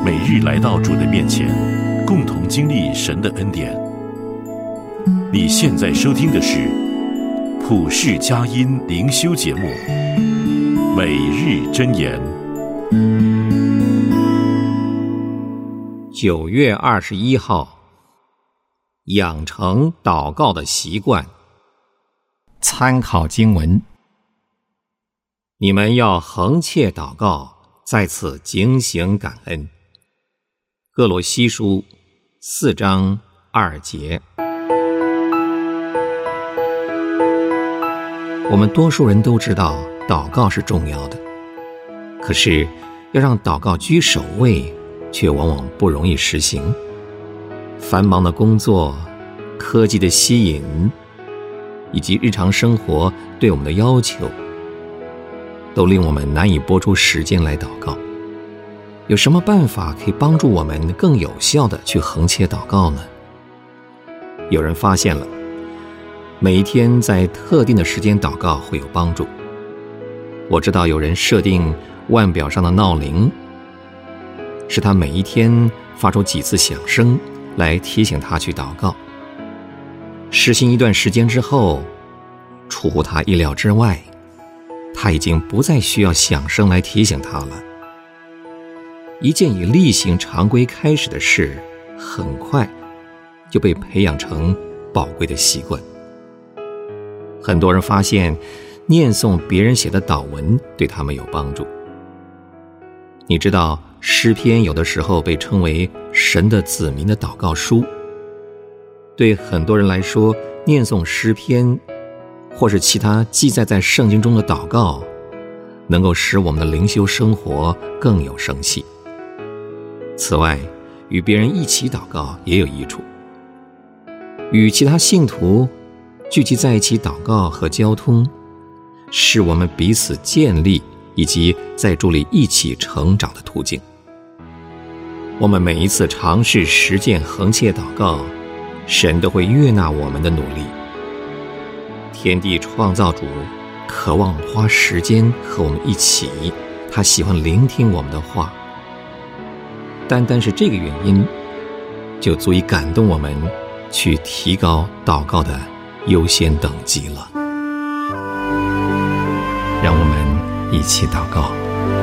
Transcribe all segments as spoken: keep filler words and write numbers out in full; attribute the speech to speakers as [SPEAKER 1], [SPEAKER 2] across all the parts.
[SPEAKER 1] 每日来到主的面前，共同经历神的恩典。你现在收听的是普世佳音灵修节目《每日箴言》。
[SPEAKER 2] 九月二十一号，养成祷告的习惯。参考经文：你们要恒切祷告，在此警醒感恩。歌罗西书四章二节。我们多数人都知道祷告是重要的，可是要让祷告居首位，却往往不容易实行。繁忙的工作、科技的吸引，以及日常生活对我们的要求，都令我们难以拨出时间来祷告。有什么办法可以帮助我们更有效地去恒切祷告呢？有人发现了，每一天在特定的时间祷告会有帮助。我知道有人设定腕表上的闹铃，使他每一天发出几次响声来提醒他去祷告。实行一段时间之后，出乎他意料之外，他已经不再需要响声来提醒他了。一件以例行常规开始的事，很快就被培养成宝贵的习惯。很多人发现念诵别人写的祷文对他们有帮助。你知道诗篇有的时候被称为神的子民的祷告书。对很多人来说，念诵诗篇或是其他记载在圣经中的祷告，能够使我们的灵修生活更有生气。此外，与别人一起祷告也有益处。与其他信徒聚集在一起祷告和交通，是我们彼此建立以及在主里一起成长的途径。我们每一次尝试实践恒切祷告，神都会悦纳我们的努力。天地创造主渴望花时间和我们一起，他喜欢聆听我们的话。单单是这个原因，就足以感动我们去提高祷告的优先等级了。让我们一起祷告。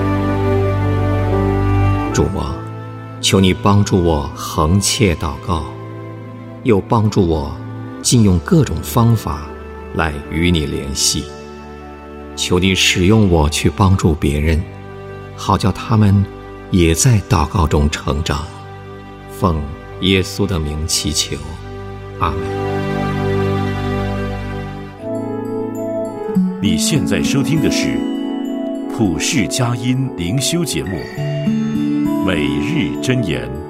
[SPEAKER 2] 主啊，求你帮助我恒切祷告，又帮助我尽用各种方法来与你联系。求你使用我去帮助别人，好叫他们也在祷告中成长。奉耶稣的名祈求，阿们。
[SPEAKER 1] 你现在收听的是普世佳音灵修节目《每日箴言》。